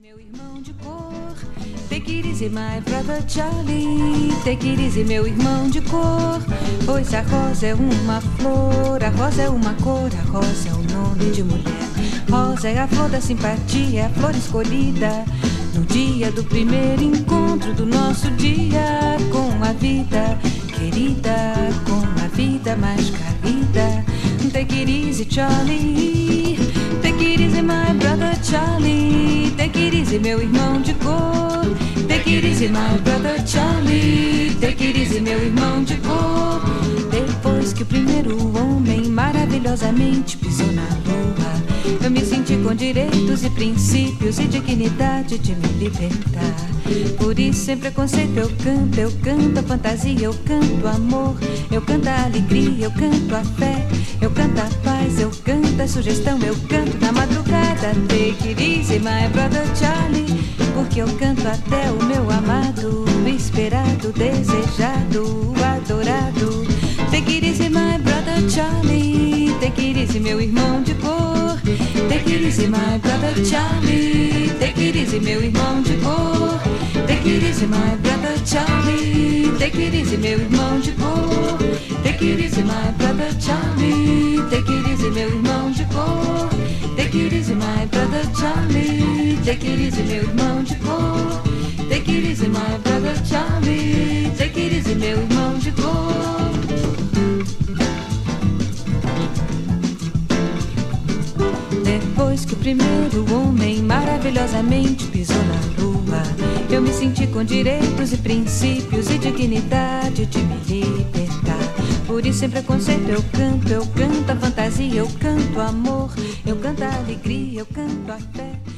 Meu irmão de cor, take it easy, my brother Charlie. Take it easy, meu irmão de cor. Pois a rosa é uma flor, a rosa é uma cor, a rosa é o nome de mulher. Rosa é a flor da simpatia, é a flor escolhida no dia do primeiro encontro do nosso dia com a vida querida, com a vida mais querida. Take it easy, Charlie. Take it easy, my brother Charlie. Take it easy, meu irmão de cor. Take it easy, my brother Charlie. Take it easy, meu irmão de cor. Depois que o primeiro homem maravilhosamente pisou na lua, eu me senti com direitos e princípios e dignidade de me libertar. Por isso, sem preconceito, eu canto a fantasia, eu canto amor, eu canto a alegria, eu canto a fé, eu canto a paz, eu canto a sugestão, eu canto na madrugada. Take it easy, my brother Charlie, porque eu canto até o meu amado, esperado, desejado, adorado. Take it easy, my brother Charlie. Take it easy, meu irmão de cor. Take it easy, my brother Charlie. Take it easy, meu irmão de cor. Take it easy, my brother Charlie. Take it easy, meu irmão de cor. Take it easy, my brother Charlie. Take it easy, meu irmão de cor. Take it easy, my brother Charlie. Take it easy, meu irmão de cor. Take it easy, my brother Charlie. Take it easy, meu irmão de cor. Depois que o primeiro homem maravilhosamente pisou na lua, eu me senti com direitos e princípios e dignidade de me libertar. Por isso, sem preconceito, eu canto a fantasia, eu canto amor, eu canto a alegria, eu canto a fé.